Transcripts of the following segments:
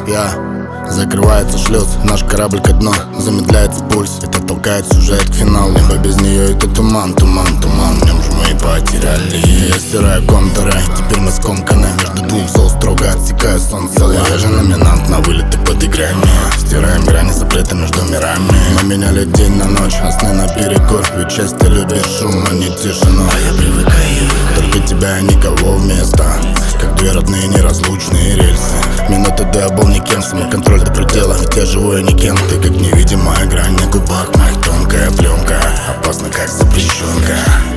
Я закрывается шлюз, наш корабль ко дну. Замедляется пульс, это толкает сюжет к финалу. Небо без нее это туман, туман, туман. В нем же мы и потеряли. Я стираю контуры, теперь мы скомканы. Между двух зол строго отсекаю солнце. Я же номинант на вылет, и подыграй мне. Стираем грани запрета между мирами. Мы меняли день на ночь, а сны наперекор. Ведь счастье любит шум, а не тишину. А я привыкаю, только тебя и никого вместо. Как две родные неразлучные рельсы. Минуты до я был никем, самоконтроль до предела. Ведь я живой, а не кем. Ты как невидимая грань на губах моих, тонкая пленка, опасно как запрещенка.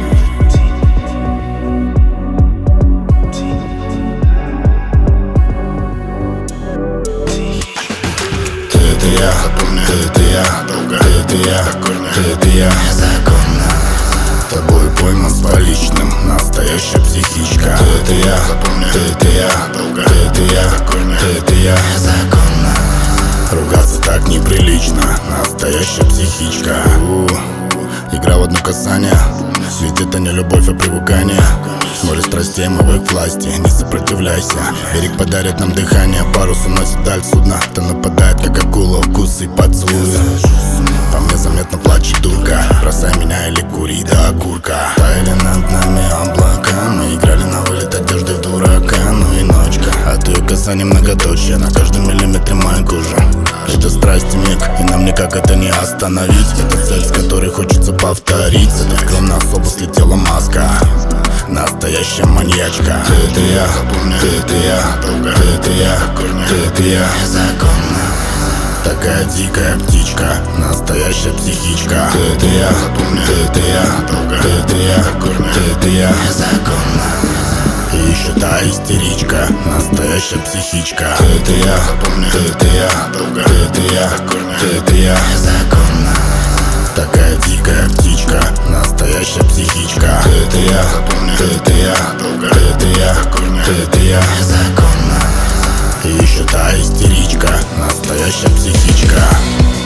Ты это я, ты это я, ты это я, ты это я. Законно тобой пойман с поличным, настоящая психичка. Ты это я, ты это я, ты это я, ты это я. Законно ругаться так неприлично, настоящая психичка. Игра в одно касание, ведь это не любовь, а привыкание. Море страстей, мы в их власти, не сопротивляйся. Берег подарит нам дыхание, парус уносит даль судна. Кто нападает, как акула, укусы и поцелуи. По мне заметно плачет дурка, бросай меня или кури до окурка. Таяли над нами облака, мы играли на вылет одежды в дурака. Ну и ночка, от ее касаний многоточие, на каждом миллиметре моей кожи. Это страсть и миг, и нам никак это не остановить. Это цель, с которой хочется повторить. С этой скромной особо слетела маска, настоящая маньячка. Ты это я, ты это я, ты это я, ты это я. Законно такая дикая птичка, настоящая психичка. Ты это я, ты это я, ты это я, ты это я. Законно и еще та истеричка, настоящая психичка. Ты это я, ты это я, ты это я, ты это я. Законно такая дикая птичка, настоящая психичка. Ты это я, ты это я, ты это я, ты это я. Законно и еще та истеричка, настоящая психичка.